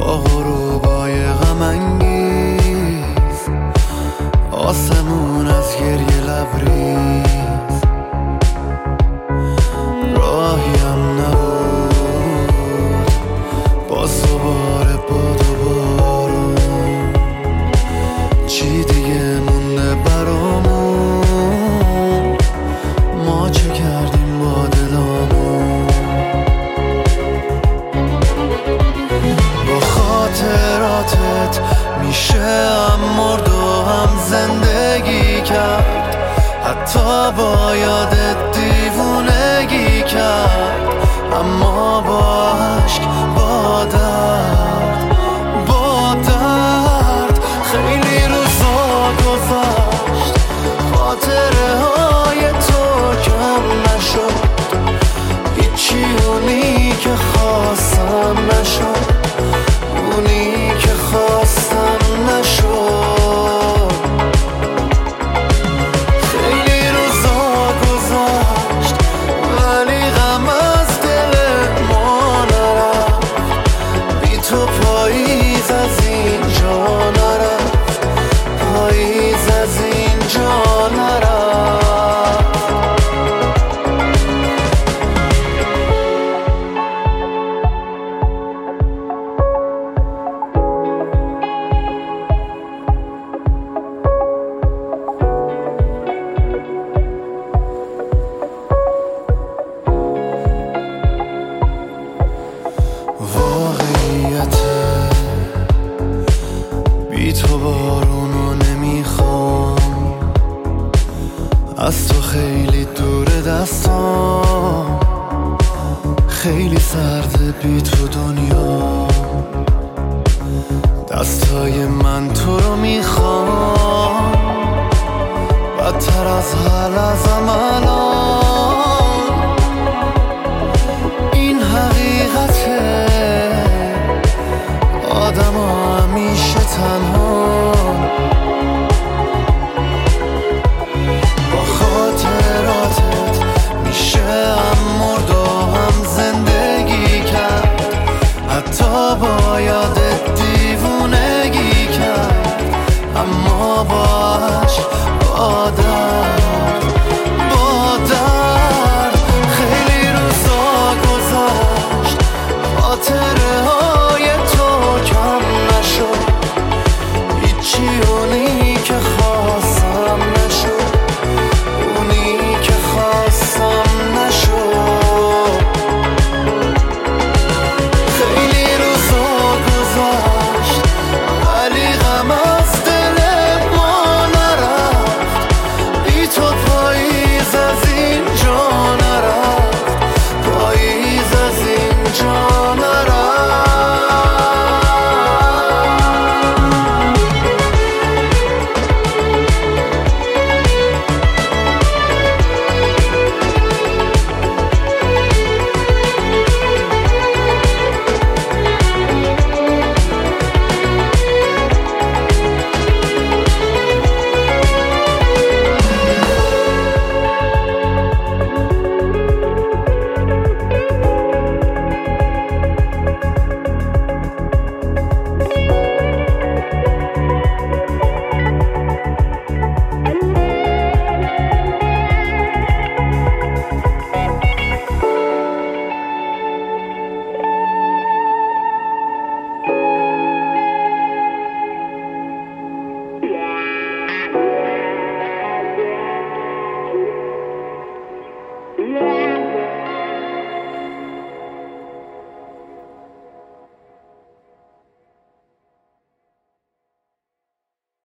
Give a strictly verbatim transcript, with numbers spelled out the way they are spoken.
با غروبای غم انگیز، آسمون از گریه لبریز، راهیم نبود باز دوباره باد و بارون. چی دیگه مونده برامون؟ ما چه کردیم با دلامون؟ با خاطراتت میشه هم مرد و هم زندگی کرد، حتی با یادت دیوونگی کرد، اما با عشق با درد با درد خیلی روزا گذشت، خاطره های تو کم نشد، هیچی اونی که خواستم نشد، اونی که خواستم نشد. خیلی روزا گذشت ولی غم از دل ما نرفت، بی تو پاییز از اینجا نرفت، پاییز از اینجا نرفت. واقعیته بی تو بارونو نمیخوام، از تو خیلی دور دستام، خیلی سرده بی تو دنیا، دستای من تو رو میخوام، بدتر از حال ازم الان. این حقیقته آدم ها همیشه تنها، با خاطراتت میشه هم مرد و هم زندگی کرد، حتی با